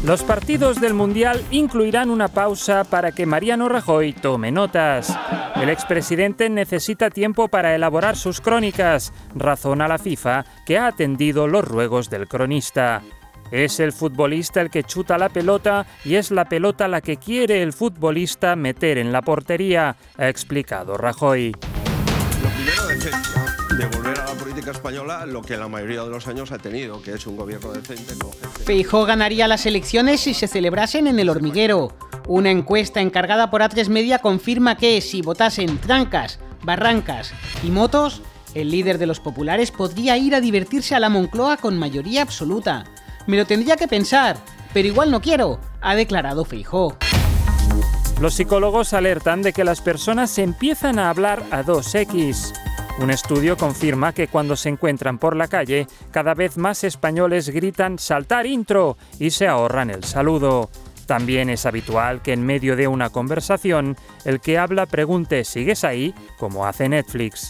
Los partidos del Mundial incluirán una pausa para que Mariano Rajoy tome notas. El expresidente necesita tiempo para elaborar sus crónicas, razona la FIFA, que ha atendido los ruegos del cronista. Es el futbolista el que chuta la pelota y es la pelota la que quiere el futbolista meter en la portería, ha explicado Rajoy. Lo primero, decencia. Devolver a la política española lo que la mayoría de los años ha tenido, que es un gobierno decente. Feijóo ganaría las elecciones si se celebrasen en El Hormiguero. Una encuesta encargada por A3 Media confirma que si votasen Trancas, Barrancas y Motos, el líder de los populares podría ir a divertirse a la Moncloa con mayoría absoluta. Me lo tendría que pensar, pero igual no quiero, ha declarado Feijóo. Los psicólogos alertan de que las personas empiezan a hablar a 2x. Un estudio confirma que cuando se encuentran por la calle, cada vez más españoles gritan «saltar intro» y se ahorran el saludo. También es habitual que en medio de una conversación, el que habla pregunte «¿sigues ahí?», como hace Netflix.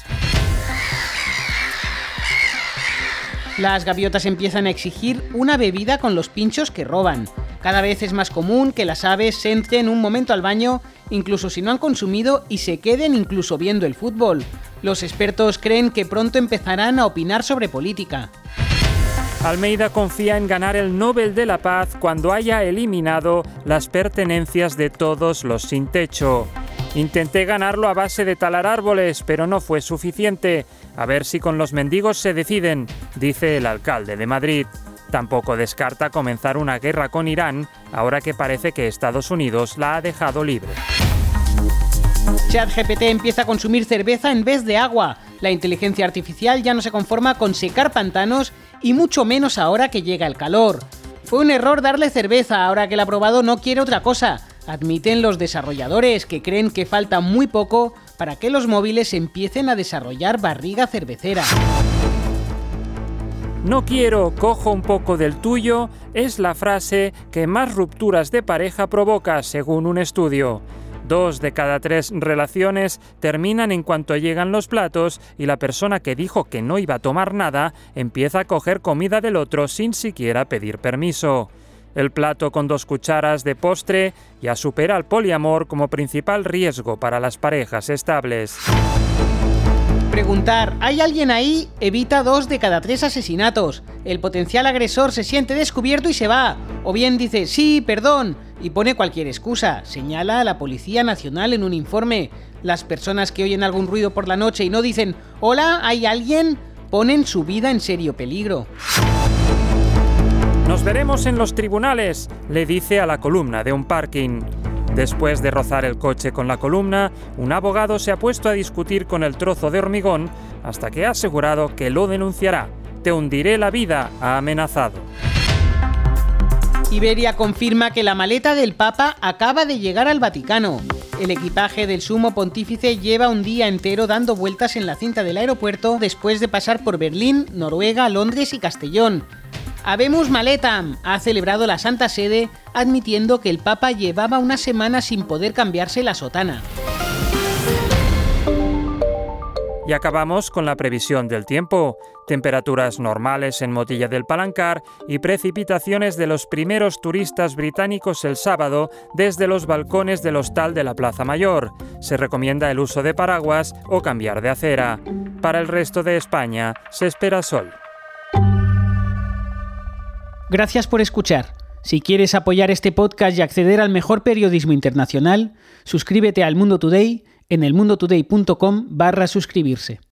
Las gaviotas empiezan a exigir una bebida con los pinchos que roban. Cada vez es más común que las aves entren un momento al baño, incluso si no han consumido, y se queden incluso viendo el fútbol. Los expertos creen que pronto empezarán a opinar sobre política. Almeida confía en ganar el Nobel de la Paz cuando haya eliminado las pertenencias de todos los sin techo. Intenté ganarlo a base de talar árboles, pero no fue suficiente. A ver si con los mendigos se deciden, dice el alcalde de Madrid. Tampoco descarta comenzar una guerra con Irán, ahora que parece que Estados Unidos la ha dejado libre. ChatGPT empieza a consumir cerveza en vez de agua. La inteligencia artificial ya no se conforma con secar pantanos y mucho menos ahora que llega el calor. Fue un error darle cerveza, ahora que el aprobado no quiere otra cosa. Admiten los desarrolladores, que creen que falta muy poco para que los móviles empiecen a desarrollar barriga cervecera. No quiero, cojo un poco del tuyo, es la frase que más rupturas de pareja provoca, según un estudio. 2 de cada 3 relaciones terminan en cuanto llegan los platos y la persona que dijo que no iba a tomar nada empieza a coger comida del otro sin siquiera pedir permiso. El plato con 2 cucharas de postre ya supera al poliamor como principal riesgo para las parejas estables. Preguntar ¿hay alguien ahí? Evita 2 de cada 3 asesinatos. El potencial agresor se siente descubierto y se va. O bien dice sí, perdón, y pone cualquier excusa, señala a la Policía Nacional en un informe. Las personas que oyen algún ruido por la noche y no dicen ¿hola? ¿Hay alguien? Ponen su vida en serio peligro. Nos veremos en los tribunales, le dice a la columna de un parking. Después de rozar el coche con la columna, un abogado se ha puesto a discutir con el trozo de hormigón hasta que ha asegurado que lo denunciará. Te hundiré la vida, ha amenazado. Iberia confirma que la maleta del Papa acaba de llegar al Vaticano. El equipaje del sumo pontífice lleva un día entero dando vueltas en la cinta del aeropuerto después de pasar por Berlín, Noruega, Londres y Castellón. Habemus Maletam ha celebrado la Santa Sede admitiendo que el Papa llevaba una semana sin poder cambiarse la sotana. Y acabamos con la previsión del tiempo. Temperaturas normales en Motilla del Palancar y precipitaciones de los primeros turistas británicos el sábado desde los balcones del hostal de la Plaza Mayor. Se recomienda el uso de paraguas o cambiar de acera. Para el resto de España se espera sol. Gracias por escuchar. Si quieres apoyar este podcast y acceder al mejor periodismo internacional, suscríbete al Mundo Today en elmundotoday.com/suscribirse.